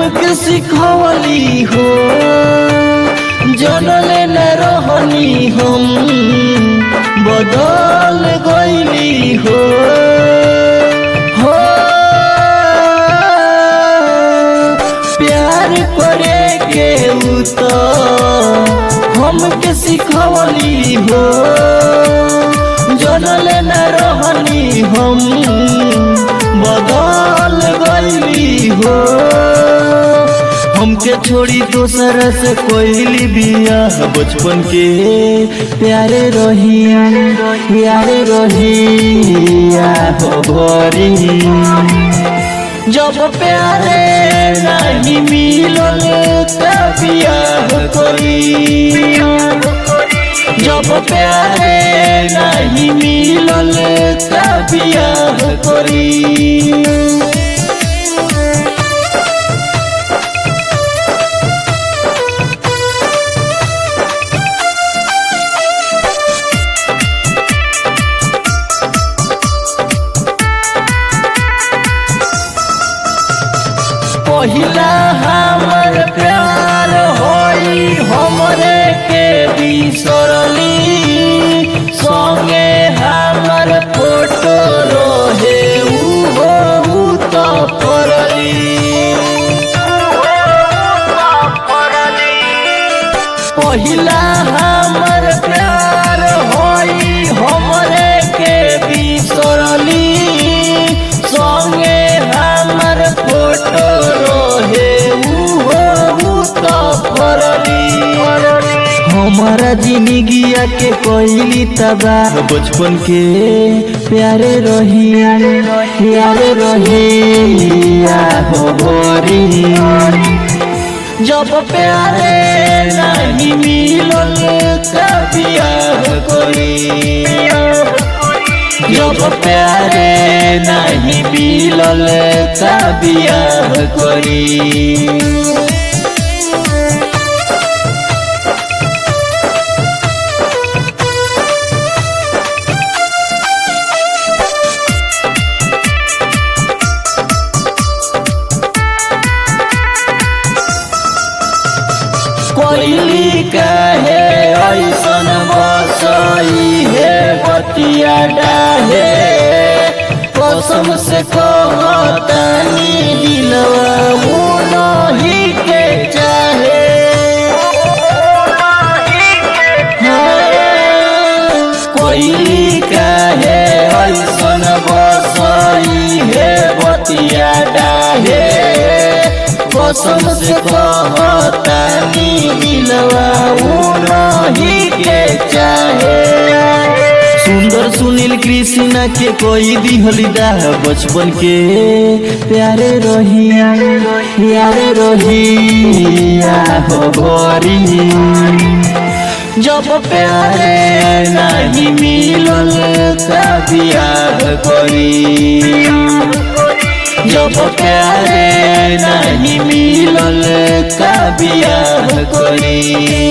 हमके सिखवली हो जनले न रहनी हम बदल गईली हो प्यार करे के तो हमके सिखवली हो जनले न रहनी हम बदल गईली हो हमके छोड़ी दोसर से कोई बिया बचपन के प्यारे रही हो भरी जब प्यारे नहीं मिलल बियाह करी जब प्यारे नहीं मिलल बियाह करी पहिला हमर प्यार होई हमरे के बिसरली संगे हमर फोटो रहे उ तो परली पहिला हमर प्यार होई हमरे के बिसरली संगे हमर फोटो हमारा जिंदगिया के कोइली तबाह बचपन के प्यारे रही हो भरी जब प्यारे नहीं मिलल बियाह करी जब प्यारे नहीं मिलल बियाह करी कोइली कहे ऐसन बसई है बतिया डाहे कसम से कहतनी दिलवा नहीं के चाहे कोइली कहे ऐसन बसई है बतिया डाहे कसम से कहतनी दिलवा नहीं के चाहे सुंदर सुनील कृष्णा के कोई दिहली दाह बचपन के प्यारे रही हो भरी जब प्यारे नहीं मिलल बियाह करी जब प्यारे नहीं मिलल बियाह करी।